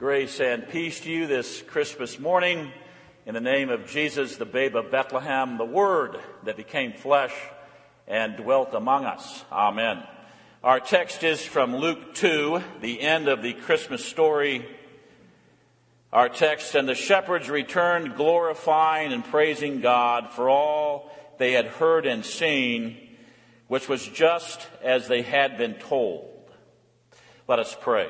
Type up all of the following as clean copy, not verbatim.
Grace and peace to you this Christmas morning. In the name of Jesus, the babe of Bethlehem, the Word that became flesh and dwelt among us. Amen. Our text is from Luke 2, the end of the Christmas story. Our text, and the shepherds returned, glorifying and praising God for all they had heard and seen, which was just as they had been told. Let us pray.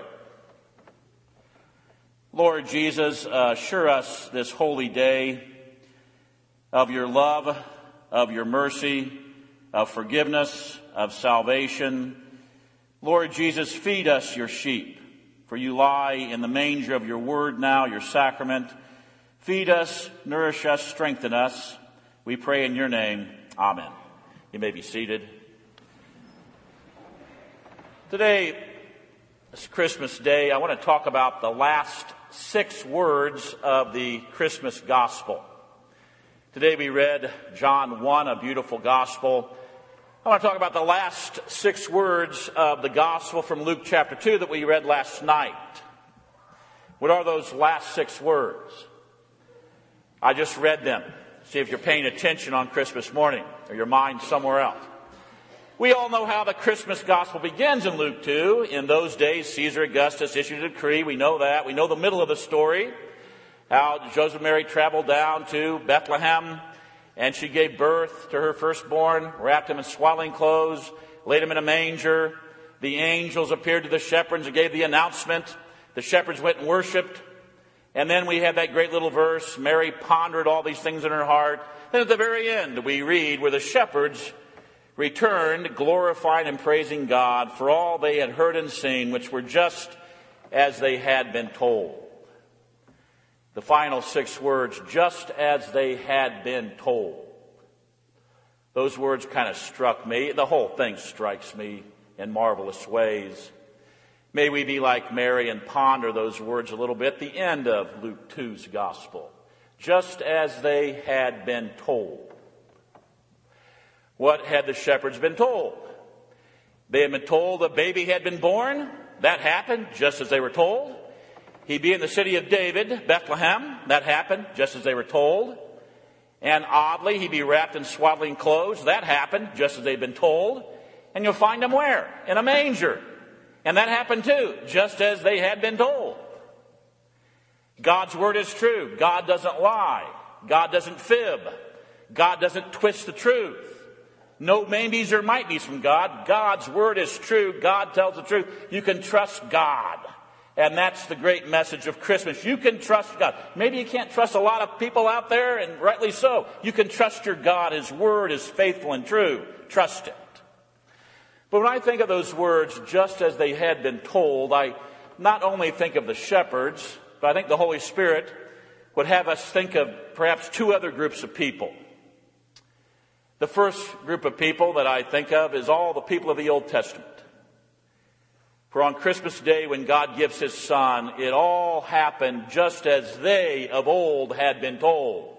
Lord Jesus, assure us this holy day of your love, of your mercy, of forgiveness, of salvation. Lord Jesus, feed us your sheep, for you lie in the manger of your word now, your sacrament. Feed us, nourish us, strengthen us. We pray in your name. Amen. You may be seated. Today, this Christmas Day, I want to talk about the last 6 words of the Christmas Gospel. Today we read John 1, a beautiful Gospel. I want to talk about the last 6 words of the Gospel from Luke chapter 2 that we read last night. What are those last 6 words? I just read them. See if you're paying attention on Christmas morning or your mind somewhere else. We all know how the Christmas Gospel begins in Luke 2. In those days, Caesar Augustus issued a decree. We know that. We know the middle of the story. How Joseph and Mary traveled down to Bethlehem, and she gave birth to her firstborn, wrapped him in swaddling clothes, laid him in a manger. The angels appeared to the shepherds and gave the announcement. The shepherds went and worshipped. And then we had that great little verse, Mary pondered all these things in her heart. Then at the very end, we read where the shepherds returned, glorifying and praising God for all they had heard and seen, which were just as they had been told. The final 6 words, just as they had been told. Those words kind of struck me. The whole thing strikes me in marvelous ways. May we be like Mary and ponder those words a little bit. The end of Luke 2's gospel. Just as they had been told. What had the shepherds been told? They had been told a baby had been born. That happened just as they were told. He'd be in the city of David, Bethlehem. That happened just as they were told. And oddly, he'd be wrapped in swaddling clothes. That happened just as they'd been told. And you'll find him where? In a manger. And that happened too, just as they had been told. God's word is true. God doesn't lie. God doesn't fib. God doesn't twist the truth. No maybes or might be's from God. God's word is true. God tells the truth. You can trust God. And that's the great message of Christmas. You can trust God. Maybe you can't trust a lot of people out there, and rightly so. You can trust your God. His word is faithful and true. Trust it. But when I think of those words, just as they had been told, I not only think of the shepherds, but I think the Holy Spirit would have us think of perhaps 2 other groups of people. The first group of people that I think of is all the people of the Old Testament. For on Christmas Day, when God gives his Son, it all happened just as they of old had been told.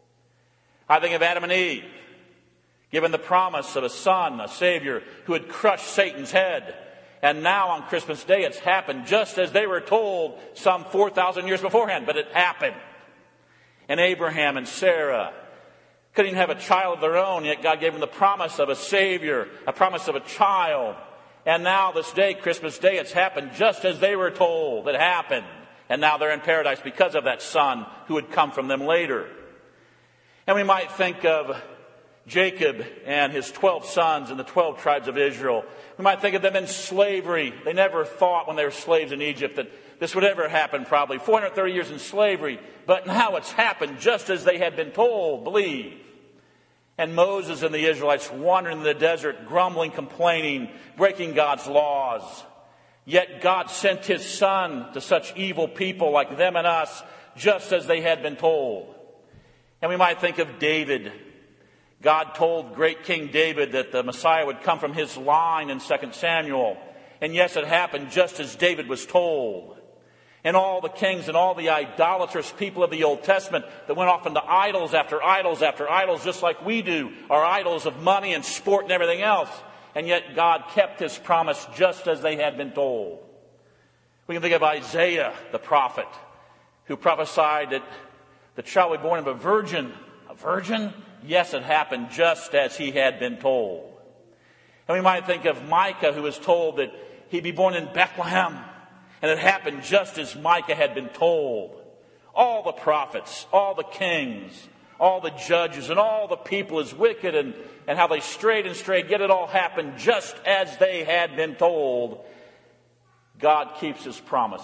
I think of Adam and Eve, given the promise of a Son, a Savior, who had crushed Satan's head. And now on Christmas Day, it's happened just as they were told some 4,000 years beforehand, but it happened. And Abraham and Sarah couldn't even have a child of their own, yet God gave them the promise of a Savior, a promise of a child. And now this day, Christmas Day, it's happened just as they were told. It happened. And now they're in paradise because of that Son who would come from them later. And we might think of Jacob and his 12 sons and the 12 tribes of Israel. We might think of them in slavery. They never thought when they were slaves in Egypt that this would ever happen, probably. 430 years in slavery. But now it's happened just as they had been told, believe. And Moses and the Israelites wandering in the desert, grumbling, complaining, breaking God's laws. Yet God sent his Son to such evil people like them and us, just as they had been told. And we might think of David. God told great King David that the Messiah would come from his line in 2 Samuel. And yes, it happened just as David was told. And all the kings and all the idolatrous people of the Old Testament that went off into idols after idols after idols, just like we do, are idols of money and sport and everything else. And yet God kept his promise just as they had been told. We can think of Isaiah, the prophet, who prophesied that the child would be born of a virgin. A virgin? Yes, it happened just as he had been told. And we might think of Micah, who was told that he'd be born in Bethlehem. And it happened just as Micah had been told. All the prophets, all the kings, all the judges, and all the people as wicked and how they strayed and strayed, yet it all happened just as they had been told. God keeps his promises.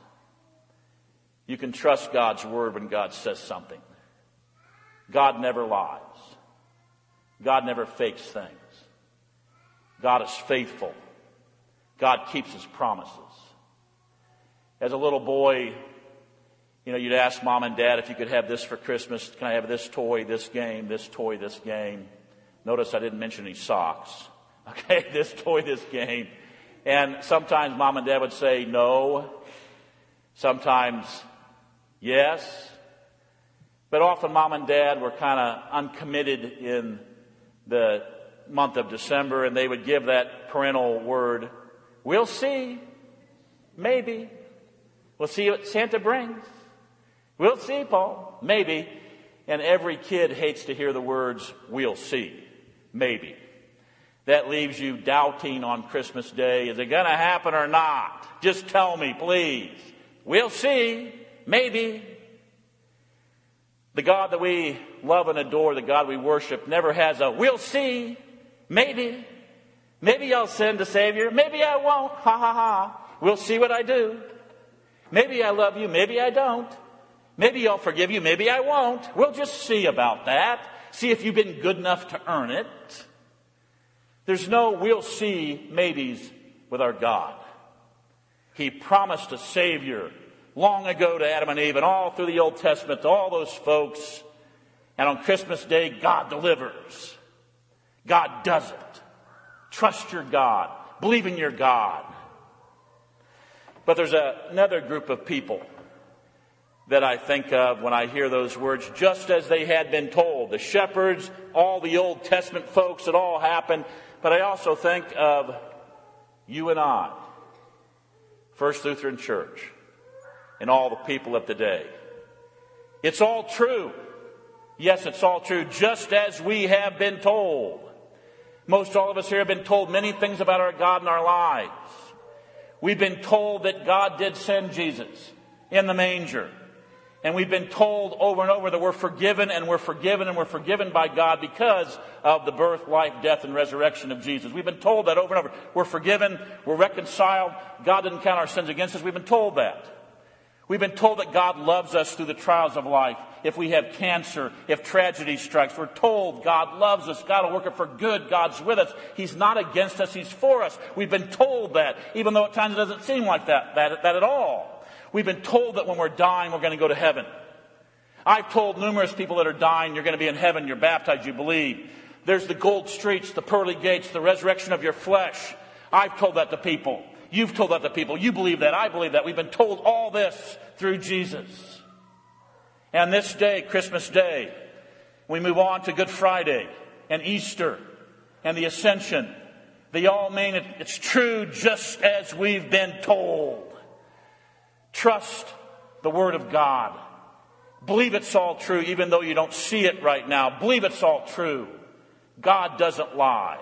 You can trust God's word when God says something. God never lies. God never fakes things. God is faithful. God keeps his promises. As a little boy, you'd ask mom and dad if you could have this for Christmas. Can I have this toy, this game, this toy, this game? Notice I didn't mention any socks. Okay, this toy, this game. And sometimes mom and dad would say no. Sometimes yes. But often mom and dad were kind of uncommitted in the month of December, and they would give that parental word, we'll see, maybe. We'll see what Santa brings. We'll see, Paul, maybe. And every kid hates to hear the words, we'll see, maybe. That leaves you doubting on Christmas Day. Is it going to happen or not? Just tell me, please. We'll see, maybe. The God that we love and adore, the God we worship, never has a we'll see, maybe. Maybe I'll send a Savior. Maybe I won't. Ha ha ha. We'll see what I do. Maybe I love you. Maybe I don't. Maybe I'll forgive you. Maybe I won't. We'll just see about that. See if you've been good enough to earn it. There's no we'll see maybes with our God. He promised a Savior long ago to Adam and Eve and all through the Old Testament to all those folks. And on Christmas Day, God delivers. God does it. Trust your God. Believe in your God. But there's another group of people that I think of when I hear those words, just as they had been told. The shepherds, all the Old Testament folks, it all happened. But I also think of you and I, First Lutheran Church, and all the people of the day. It's all true. Yes, it's all true, just as we have been told. Most all of us here have been told many things about our God in our lives. We've been told that God did send Jesus in the manger. And we've been told over and over that we're forgiven and we're forgiven and we're forgiven by God because of the birth, life, death, and resurrection of Jesus. We've been told that over and over. We're forgiven. We're reconciled. God didn't count our sins against us. We've been told that. We've been told that God loves us through the trials of life. If we have cancer, if tragedy strikes, we're told God loves us. God will work it for good. God's with us. He's not against us. He's for us. We've been told that, even though at times it doesn't seem like that at all. We've been told that when we're dying, we're going to go to heaven. I've told numerous people that are dying, you're going to be in heaven, you're baptized, you believe. There's the gold streets, the pearly gates, the resurrection of your flesh. I've told that to people. You've told that to people. You believe that. I believe that. We've been told all this through Jesus. And this day, Christmas Day, we move on to Good Friday and Easter and the Ascension. They all mean it's true just as we've been told. Trust the Word of God. Believe it's all true even though you don't see it right now. Believe it's all true. God doesn't lie.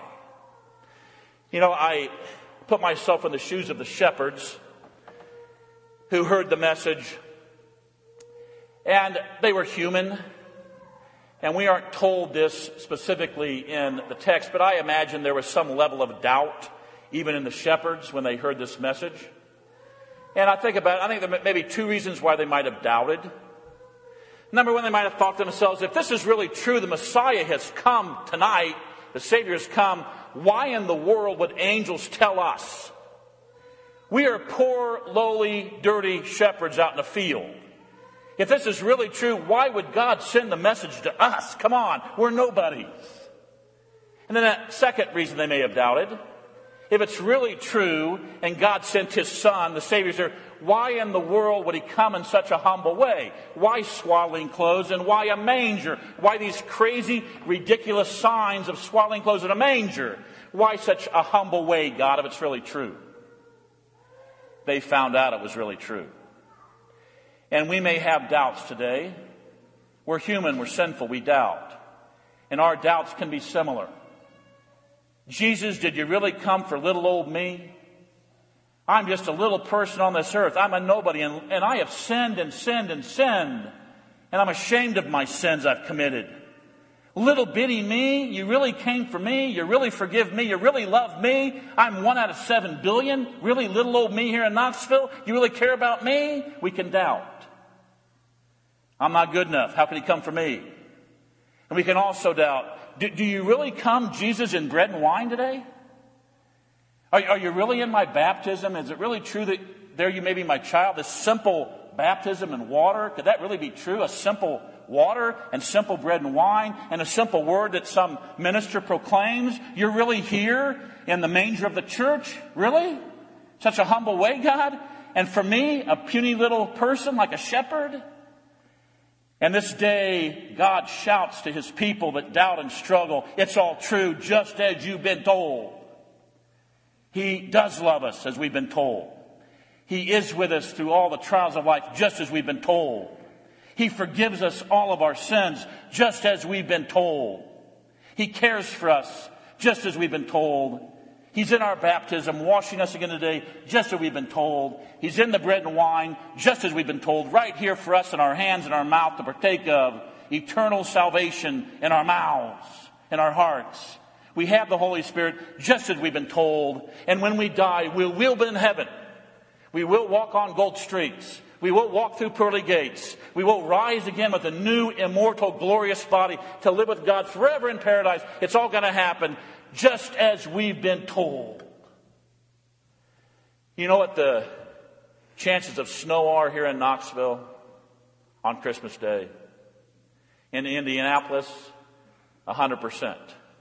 I put myself in the shoes of the shepherds who heard the message. And they were human. And we aren't told this specifically in the text, but I imagine there was some level of doubt even in the shepherds when they heard this message. And I think there may be two reasons why they might have doubted. Number one, they might have thought to themselves, if this is really true, the Messiah has come tonight, the Savior has come, why in the world would angels tell us? We are poor, lowly, dirty shepherds out in the field. If this is really true, why would God send the message to us? Come on, we're nobodies. And then that second reason they may have doubted, if it's really true and God sent His Son, the Savior, why in the world would He come in such a humble way? Why swaddling clothes and why a manger? Why these crazy, ridiculous signs of swaddling clothes and a manger? Why such a humble way, God, if it's really true? they found out it was really true. And we may have doubts today. We're human, we're sinful, we doubt. And our doubts can be similar. Jesus, did you really come for little old me? I'm just a little person on this earth. I'm a nobody, and I have sinned and sinned and sinned. And I'm ashamed of my sins I've committed. Little bitty me, you really came for me, you really forgive me, you really love me. I'm 1 out of 7 billion. Really little old me here in Knoxville, you really care about me? We can doubt. I'm not good enough. How can he come for me? And we can also doubt, do you really come, Jesus, in bread and wine today? Are you really in my baptism? Is it really true that there you may be my child? This simple baptism in water, could that really be true? A simple water and simple bread and wine and a simple word that some minister proclaims? You're really here in the manger of the church? Really? Such a humble way, God? And for me, a puny little person like a shepherd? And this day, God shouts to his people that doubt and struggle, it's all true, just as you've been told. He does love us, as we've been told. He is with us through all the trials of life, just as we've been told. He forgives us all of our sins, just as we've been told. He cares for us, just as we've been told. He's in our baptism, washing us again today, just as we've been told. He's in the bread and wine, just as we've been told, right here for us in our hands and our mouth to partake of eternal salvation in our mouths, in our hearts. We have the Holy Spirit, just as we've been told. And when we die, we will be in heaven. We will walk on gold streets. We will walk through pearly gates. We will rise again with a new, immortal, glorious body to live with God forever in paradise. It's all going to happen just as we've been told. You know what the chances of snow are here in Knoxville on Christmas Day? In Indianapolis, 100%.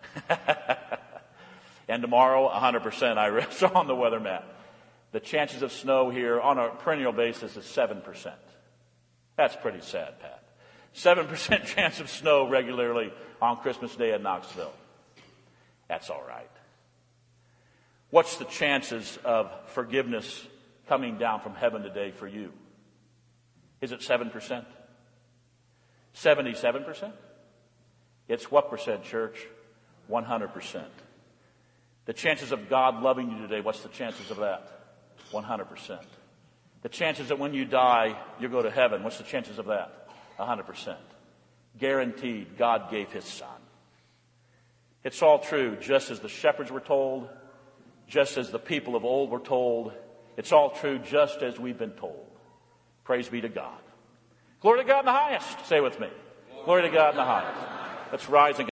And tomorrow, 100%. I saw on the weather map. The chances of snow here on a perennial basis is 7%. That's pretty sad, Pat. 7% chance of snow regularly on Christmas Day in Knoxville. That's all right. What's the chances of forgiveness coming down from heaven today for you? Is it 7%? 77%? It's what percent, church? 100%. The chances of God loving you today, what's the chances of that? 100%. The chances that when you die, you go to heaven, what's the chances of that? 100%. Guaranteed, God gave his son. It's all true, just as the shepherds were told, just as the people of old were told. It's all true, just as we've been told. Praise be to God. Glory to God in the highest. Say with me. Glory to God in the highest. Let's rise and